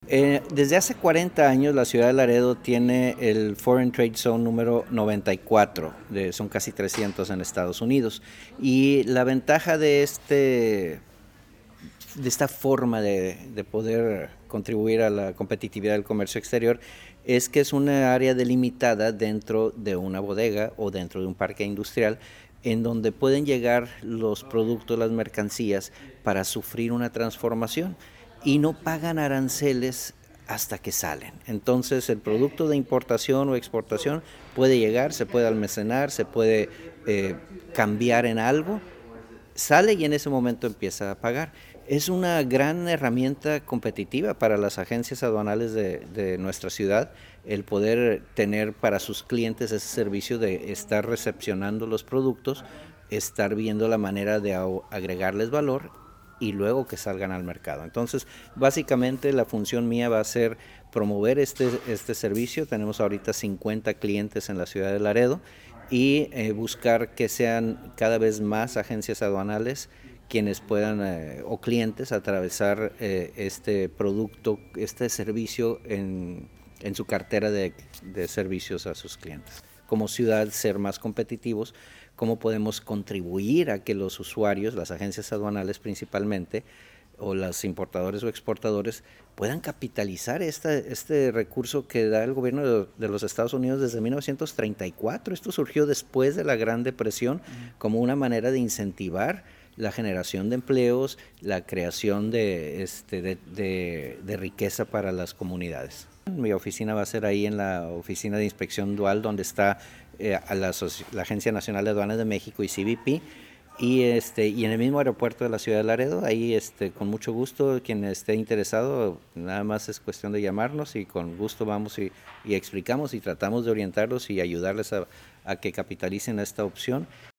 Desde hace 40 años la ciudad de Laredo tiene el Foreign Trade Zone número 94, son casi 300 en Estados Unidos. Y la ventaja de esta forma de poder contribuir a la competitividad del comercio exterior es que es una área delimitada dentro de una bodega o dentro de un parque industrial en donde pueden llegar los productos, las mercancías para sufrir una transformación y no pagan aranceles hasta que salen. Entonces el producto de importación o exportación puede llegar, se puede almacenar, se puede cambiar en algo, sale y en ese momento empieza a pagar. Es una gran herramienta competitiva para las agencias aduanales de nuestra ciudad el poder tener para sus clientes ese servicio de estar recepcionando los productos, estar viendo la manera de agregarles valor y luego que salgan al mercado. Entonces, básicamente la función mía va a ser promover este servicio. Tenemos ahorita 50 clientes en la ciudad de Laredo y buscar que sean cada vez más agencias aduanales quienes puedan o clientes atravesar este producto, este servicio en su cartera de servicios a sus clientes. Como ciudad ser más competitivos, cómo podemos contribuir a que los usuarios, las agencias aduanales principalmente, o los importadores o exportadores puedan capitalizar este recurso que da el gobierno de los Estados Unidos desde 1934. Esto surgió después de la Gran Depresión como una manera de incentivar la generación de empleos, la creación de riqueza para las comunidades. Mi oficina va a ser ahí en la oficina de inspección dual donde está la Agencia Nacional de Aduanas de México y CBP y en el mismo aeropuerto de la ciudad de Laredo. Ahí con mucho gusto quien esté interesado nada más es cuestión de llamarnos y con gusto vamos y explicamos y tratamos de orientarlos y ayudarles a que capitalicen esta opción